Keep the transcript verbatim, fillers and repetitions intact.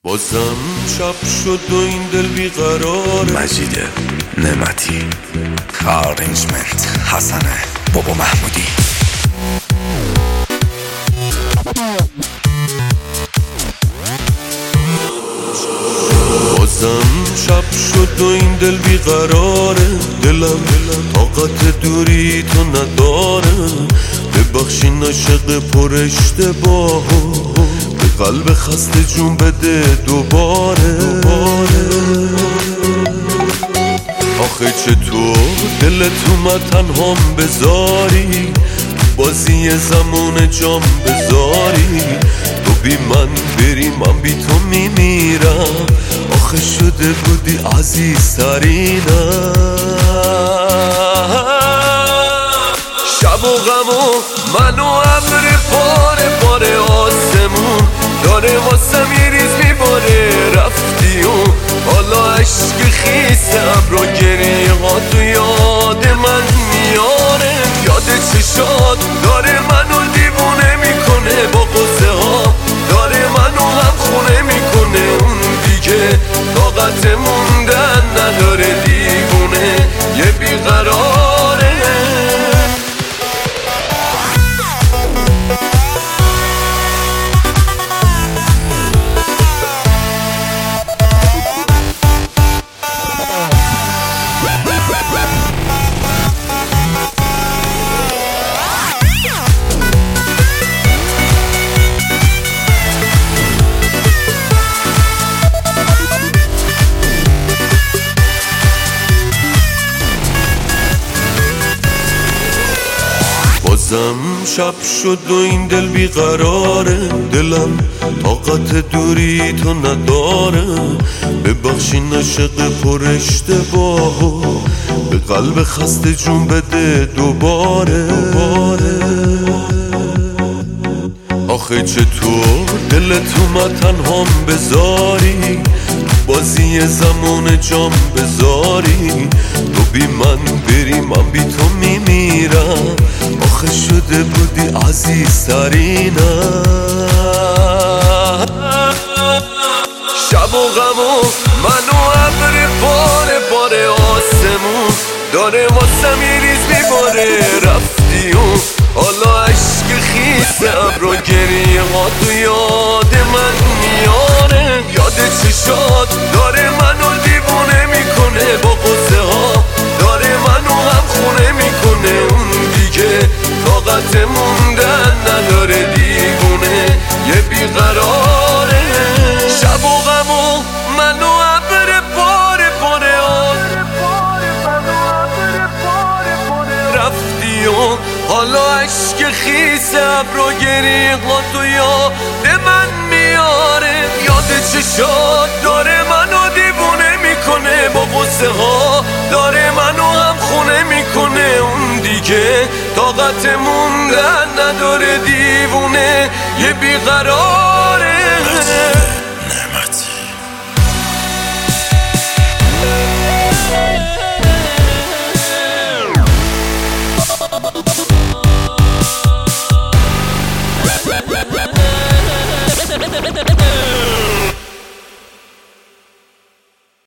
بازم شب شد و این دل بیقراره. مجید نعمتی، کارنجمنت حسن بابا محمودی. بازم شب شد و این دل بیقراره. دلم طاقت دوری تو نداره. ببخشین عاشق پر اشتباهو، به قلب خسته جون بده دوباره. آخه چطور دلت اومد تنهام بذاری، بازی زمان جام بذاری. تو بی من بری من بی تو میمیرم. آخه شده بودی عزیزترینم. شب و غم و من و ابر پاره پاره آسمون داره واسم یه ریز میباره. رفتی و حالا عشق خیس ابر و گریه ها تو یاد من میاره. یاد چشات داره منو دیوونه میکنه، با قصه ها داره منو هم خونه میکنه. اون دیگه طاقت موندن نداره، دیوونه یه بیقراره. بازم شب شد و این دل بیقراره. دلم طاقت دوری تو نداره. ببخشین عاشق پر اشتباهو، به قلب خسته جون بده دوباره. آخه چطور دلت اومد تنهام بذاری، بازی زمان جام بذاری. تو بی من بری من بی تو میمیرم. آخه شده بودی عزیزترینم. شب و غم و من و ابر پاره پاره آسمون داره واسم یه ریز میباره. رفتی و حالا عشق خیس ابر و گریه ها تو یاد من میاره. یاد چشات داره منو دیوونه میکنه، با قصه ها داره منو هم خونه میکنه. اون دیگه طاقت موندن نداره، دیوونه یه بیقراره. شب و غم و من و ابر پاره پاره رفتی و حالا عشق خیس ابر و گریه ها تو یاد من میاره. یاد چشات داره منو دیوونه میکنه، با قصه ها داره منو هم خونه میکنه. اون دیگه طاقت موندن نداره، دیوونه یه بیقراره.